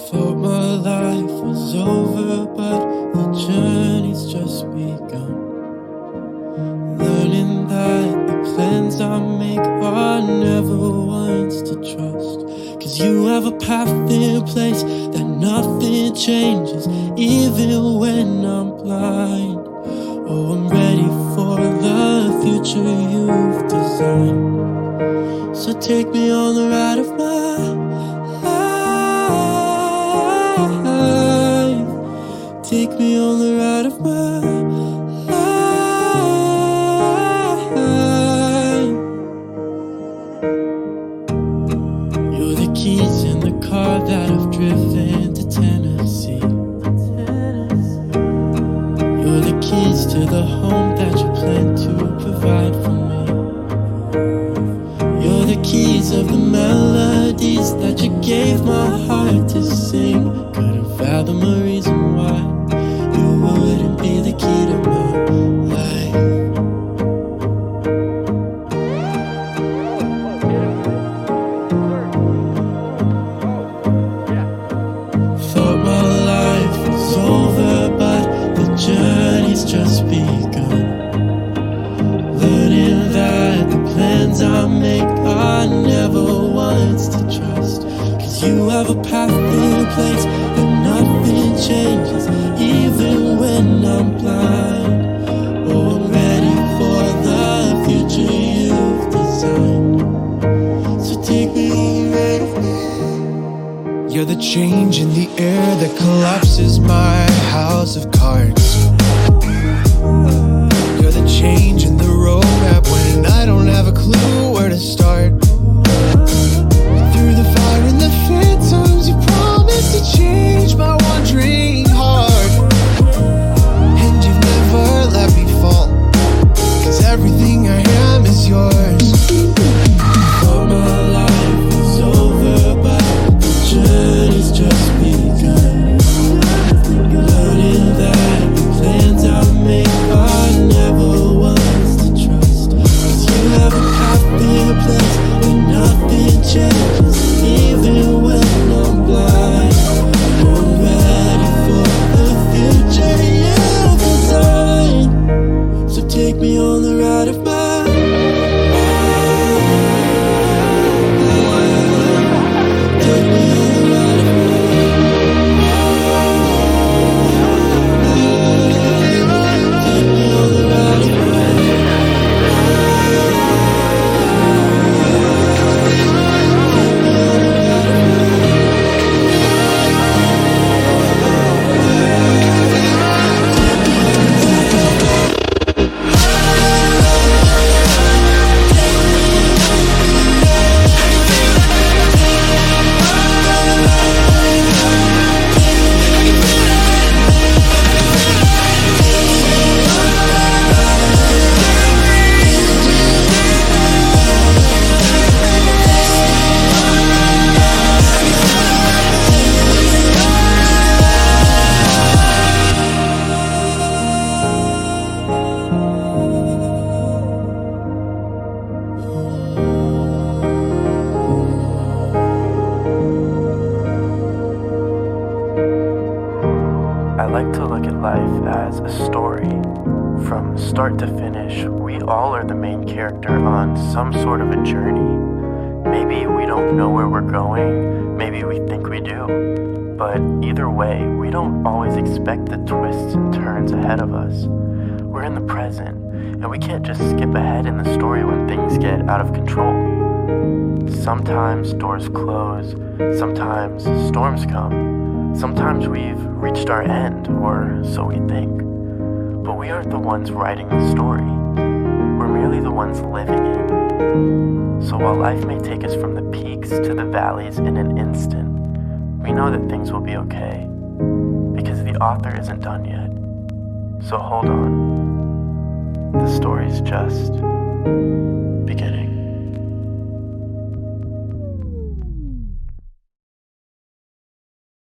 Thought my life was over, but the journey's just begun. Learning that the plans I make are never ones to trust. 'Cause you have a path in place that nothing changes, even when I'm blind. Oh, I'm ready for the future you've designed. So take me on the ride of my life. Take me on the ride of my life. You're the keys in the car that I've driven to Tennessee. You're the keys to the home that you plan to provide for me. You're the keys of the melodies that you gave my heart to sing. Couldn't fathom a reason why you wouldn't be the key to my life. Thought my life was over, but the journey's just begun. Learning that the plans I make are never ones to trust. 'Cause you have a path in place and nothing changes, even when I'm blind. Oh, I'm ready for the future you've designed. So take me away. You're the change in the air that collapses my house of cards. You're the change in the roadmap when I don't have a clue where to start. Through the fire and the phantoms, you promised to change my wandering heart. And you've never let me fall, 'cause everything I am is yours. Thought my life was over, but the journey's just begun. Learning that the plans I make are never ones to trust. 'Cause you have a path in place and nothing changes, even when I'm blind. I'm ready for the future you've designed. So take me on the ride of my I like to look at life as a story. From start to finish, we all are the main character on some sort of a journey. Maybe we don't know where we're going, maybe we think we do. But either way, we don't always expect the twists and turns ahead of us. We're in the present, and we can't just skip ahead in the story when things get out of control. Sometimes doors close, sometimes storms come. Sometimes we've reached our end, or so we think. But we aren't the ones writing the story. We're merely the ones living it. So while life may take us from the peaks to the valleys in an instant, we know that things will be okay, because the author isn't done yet. So hold on. The story's just beginning.